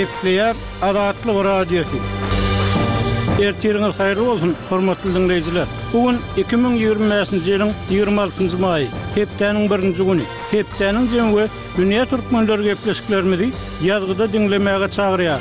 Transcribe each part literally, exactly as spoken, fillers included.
Nükleer Adatlyk Radiosu. Ertiriniz hayırlı olsun, hormatly dinleyijiler. Bugün iki bin ýygrima-njy ýylyň ýygrima altynjy maýy, hepdeniň birinji güni. Hepdeniň jemgy dünýä türkmenleri gepleşiklerimizi ýazgyda dinlemäge çagyrýar.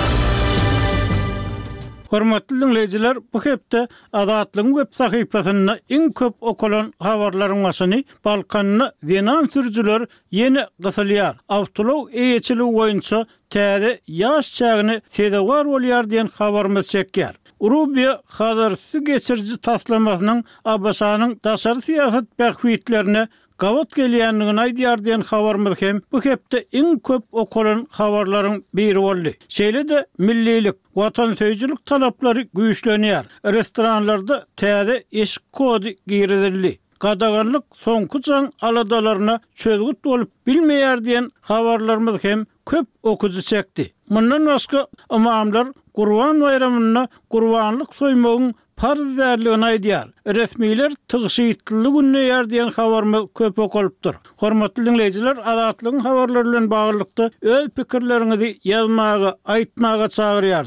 Hormatly dinleyijiler, bu hepde Adatlyk web sahypasyna iň köp okulan habarlaryň başyny Balkanyna Venan sürüjüler ýeni gysylýar. Awtolog eýeçilik boýunça täze ýaş çagyny sedewar bolýar diýen habarymyz çekýär. Rubio hazır su geçirci taslamasynyň A B S-nyň daşary siýasat bähwitlerine gawat gelýändigini aýdýar diýen habarymyz hem bu hepde iň köp okulan habarlaryň biri boldy. Şeýle-de millilik, watansöýçilik talaplary güýçlenýär. Restoranlarda täze eşik kody girildi. Gadaganlyk soňky jaň aladalaryna çözgüt bolup bilmeýär diýen habarlarymyz hem köp okuzy çekdi. Mundan başga imamlar Gurban bayramyna gurbanlyk soýmagyň farz därligini aýdýar. Resmiler tygyşytly günne ýer diýen habarymyz köp okulypdyr. Hormatly dinleyijiler, Adatlygyň habarlary bilen baglykda öz pikirleriňizi ýazmaga, aýtmaga çagyrýar.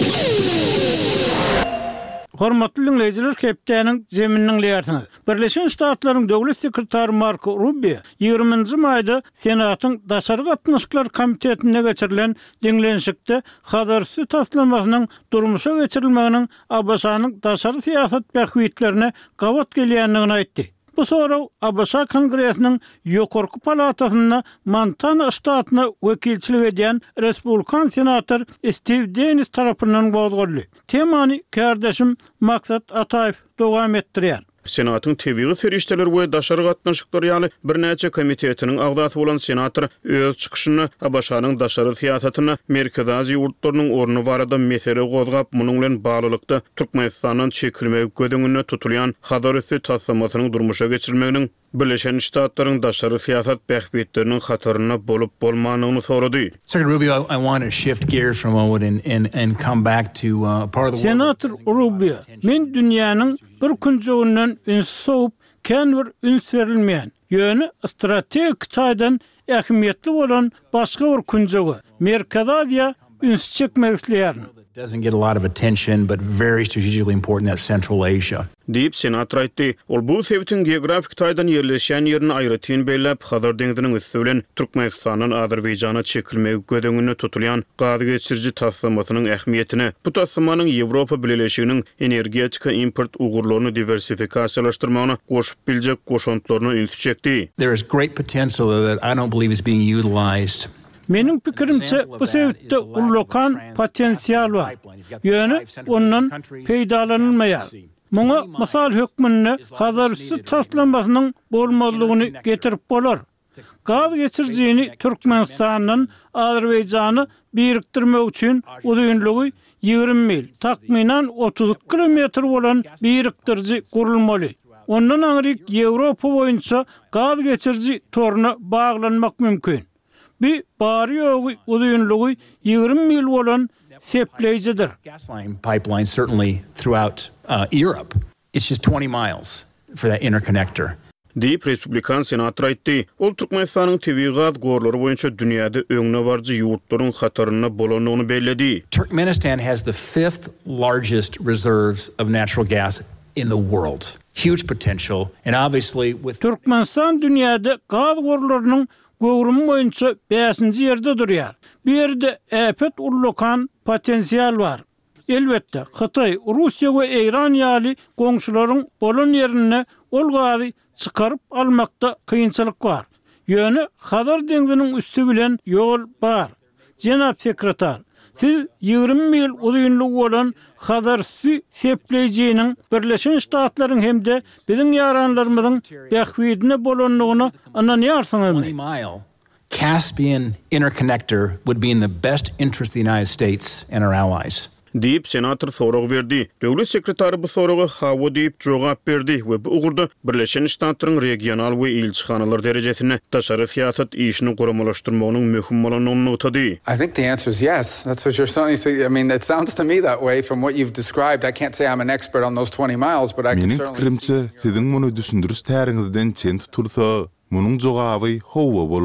Hormatly dinleyijiler, hepdeniň jeminiň leýärtini. Birleşen Ştatlaryň döwlet sekretary Marco Rubio ýygrymynjy maýda Senatyň daşary gatnaşyklar komitetine geçirilen diňlenşikde hazır su taslamasynyň durmuşa geçirilmeginiň A B S-nyň daşary siýasat bähwitlerine gawat gelýändigini aýtdy. Bu soraw A B S Kongresiniň ýokarky palatasyna Montana ştatyna wekilçilik edýän Respublikan senator Steve Dennis tarapyndan bozguldy. Temany kardeşim Maksat Ataýew dowam etdirýär. Senatyň tebigy serişdeler we daşary gatnaşyklar ýaly birnäçe komitetiniň agdasy bolan senator öz çykyşyny A B S-nyň daşary siýasatyna Merkezi Aziýa ýurtlarynyň orny barada mesele gozgap, munyň bilen baglykda Türkmenistanyň çekilmegi gödüňüne tutulýan hadarysy taslamasynyň durmuşa geçirilmeginiň Birleşen Ştatlaryň daşary siýasat bähwitleriniň hataryna bolup bolmanyny sorady. Secretary Rubio, I, I want to shift gears for a moment and and and come back to uh, part of the Senator Rubio, men dünýäniň bir künjegininden üns soğup, kenbir üns verilmeýän, ýöne strategik taýdan ähmiýetli bolan başga bir künjegi, Merkezi Aziýa üns çekmek isleýär. Doesn't get a lot of attention, but very strategically important, that Central Asia. Diýip senator aýtdy. Ol bu sebäpden geografik taýdan ýerleşen ýerini aýratyn beýlep, Hazar deňiziniň üstü bilen Türkmenistanyň Azerbaýjana çekilmegi gödüňüne tutulýan gazy geçirji taslamasynyň ähmiýetini, bu taslamanyň Ýewropa Birleşiginiň energetika import ugurlaryny diversifikasiýalaşdyrmagyna goşup biljek goşantlaryny üns çekdi. There is great potential that I don't believe is being utilized. Menin pikirimçe bu sebäpde ullokan potensial bar. Ýöne ondan peýdalanylmaýar. Muňa mysal hökmünde hazırsı taslamasynyň bolmalygyny getirip bolar. Gaz geçirjini Türkmenistanyň Azerbaýjany birikdirmek üçin uzunlygy ýygrimi mil, takminan otuz kilometr bolan birikdirji gurulmaly. Ondan aňryk Ýewropa boýunça gaz geçirji toruny baglanmak mümkin. Bir bari ýogy uzunlygy ýygrimi mil bolan sepleýijidir. Gasline pipeline certainly throughout uh, Europe. It's just twenty miles for that interconnector. Diýip Respublikan senator aýtdy. Ol Türkmenistanyň tebii gaz gorlary boýunça dünýäde öňüne barjy ýurtlaryň hataryna bolanyny bellädi. Turkmenistan has the fifth largest reserves of natural gas in the world. Huge potential, and obviously with Türkmenistan dünýäde gaz gorlarynyň gowrumy boýunça beşinji ýerde durýar. Bu ýerde äpet ullokan potensial bar. Elbetde Hytaý, Russiýa we Eýran ýaly goňşularyň bolan ýerine ol gazy çykaryp almakda kynçylyk bar. Ýöne Hazar deňiziniň üstü bilen ýol bar. Jenap sekretar, siz ýygrimi mil uzunlygy bolan Hazar su sepleýijiniň Birleşen Ştatlaryň hemde biziň ýaranlarymyzyň bähwidine bolanlygyny anlanýarsyňyz. Caspian interconnector would be in the best interest of the United States and our allies. Diýip senator sorag berdi. Döwlet sekretary bu soraga hawa diýip jogap berdi we bu ugurda Birleşen Ştatlaryň regional we ilçihanalar derejesine daşary siýasat işini guramalaşdyrmagynyň möhüm bolanyny utady. I think the answer is yes. That's what you're saying. I mean, it sounds to me that way from what you've described. I can't say I'm an expert on those twenty miles, but I can certainly. Menin pikirimçe, siziň muny düşündürüş täriňizden çen tutursa, munyň jogaby howa